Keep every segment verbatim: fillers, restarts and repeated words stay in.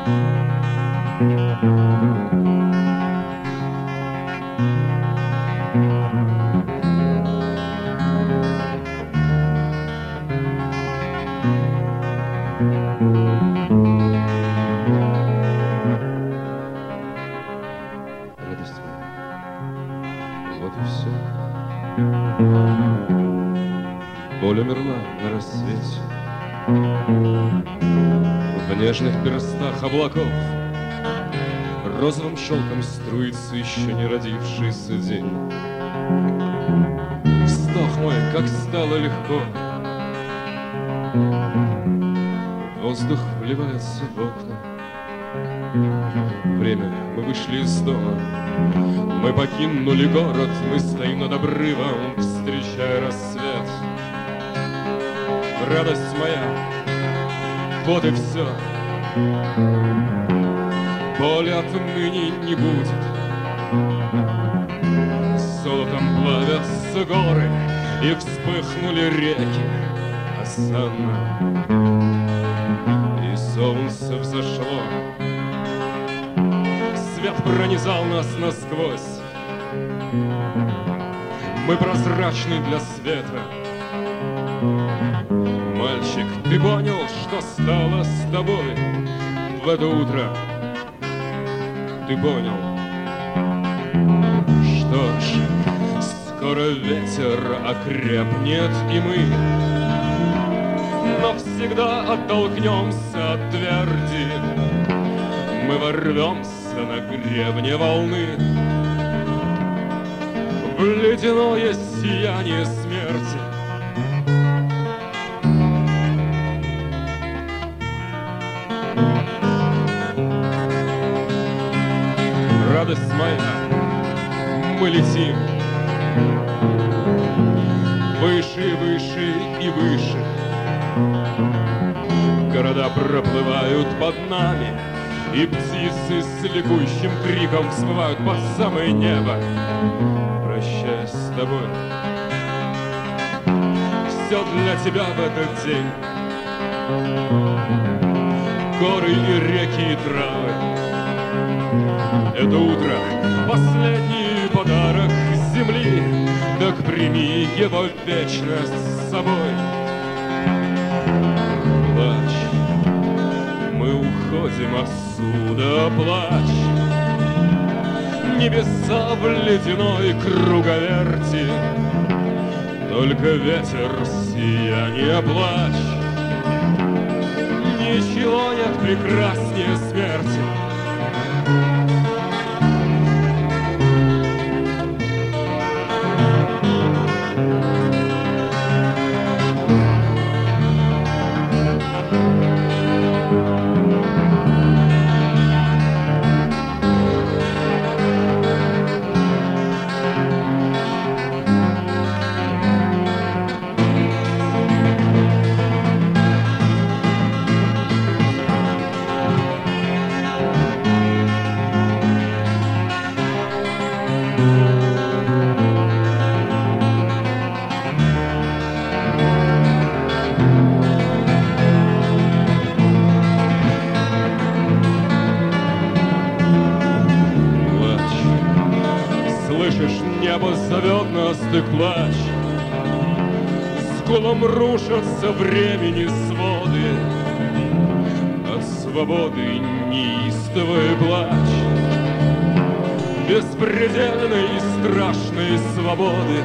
Радость моя, вот и все. Боль умерла на рассвете. В нежных перстах облаков розовым шелком струится еще не родившийся день. Вздох мой, как стало легко. Воздух вливается в окна. Время, мы вышли из дома. Мы покинули город. Мы стоим над обрывом, встречая рассвет. Радость моя, вот и все. Боли отныне не будет. Золотом плавятся горы, и вспыхнули реки осанно. И солнце взошло. Свет пронизал нас насквозь. Мы прозрачны для света. Мальчик, ты понял, что стало с тобой в это утро? Ты понял? Что ж, скоро ветер окрепнет, и мы навсегда оттолкнемся от тверди. Мы ворвемся на гребне волны в ледяное сияние смерти. Радость моя, мы летим выше, выше и выше. Города проплывают под нами, и птицы с ликующим криком взмывают под самое небо. Прощаясь с тобой, все для тебя в этот день. Горы и реки и травы. Это утро — последний подарок земли. Так прими его вечность с собой. Плачь, мы уходим отсюда, плачь. Небеса в ледяной круговерти. Только ветер сияние, плачь. Ничего нет прекраснее смерти. Небо зовет нас, ты плачь. С гулом рушатся времени своды. От свободы неистовый плач. Беспредельной и страшной свободы.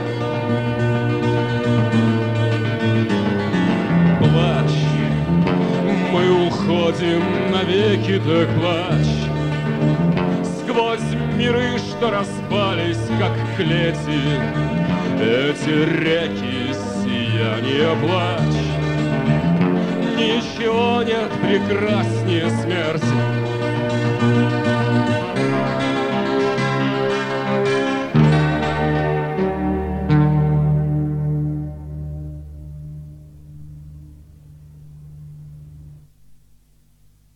Плачь, мы уходим навеки, так плачь. Сквозь миры, что распались, как клети, эти реки сияние, плачь. Ничего нет прекраснее смерти.